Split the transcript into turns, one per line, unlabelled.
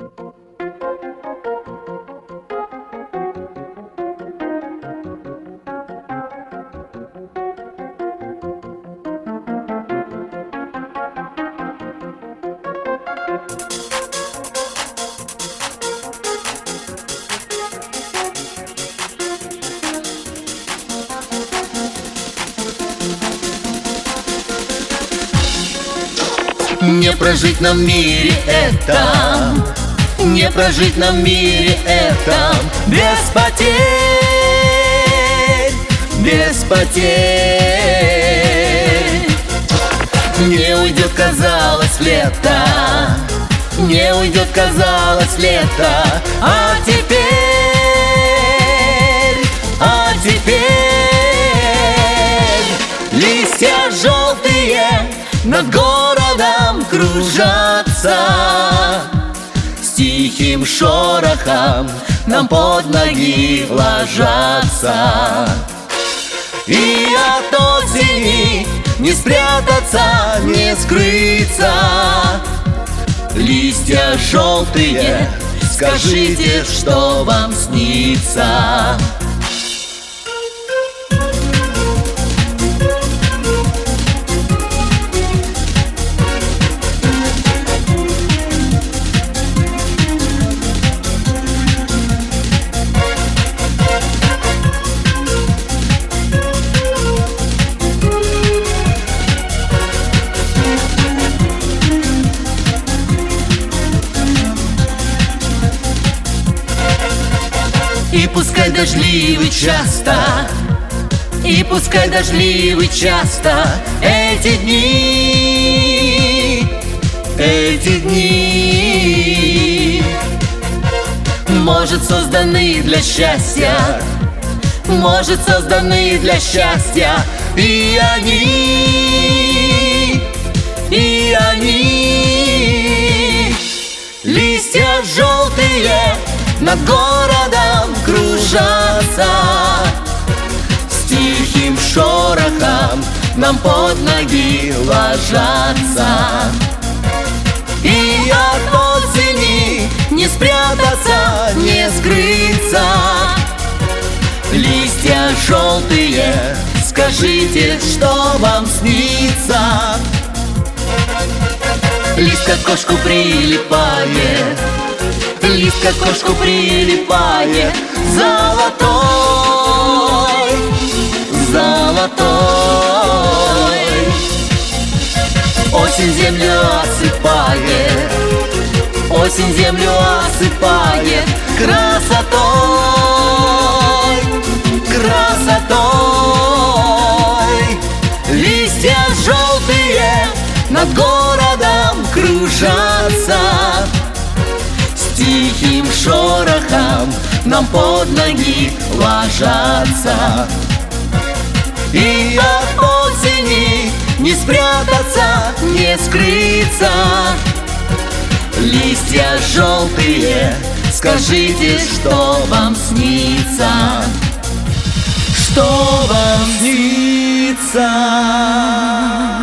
Не прожить нам в мире этом, не прожить нам в мире этом без потерь, без потерь. Не уйдет, казалось, лето, не уйдет, казалось, лето, а теперь листья желтые над городом кружатся, с тихим шорохом нам под ноги ложатся. И от осени не спрятаться, не скрыться. Листья желтые, скажите, что вам снится. И пускай дождливый часто, и пускай дождливый часто эти дни, может, созданы для счастья, может, созданы для счастья. И они, листья желтые над городом кружатся, с тихим шорохом нам под ноги ложатся. И от осени не спрятаться, не скрыться. Листья желтые, скажите, что вам снится. Лист к окошку прилипает, лист к окошку прилипает, золотой, золотой. Осень землю осыпает, осень землю осыпает красотой, красотой. Листья желтые над городом кружатся, с тихим шорохом нам под ноги ложатся. И от осени не спрятаться, не скрыться. Листья желтые, скажите, что вам снится, что вам снится.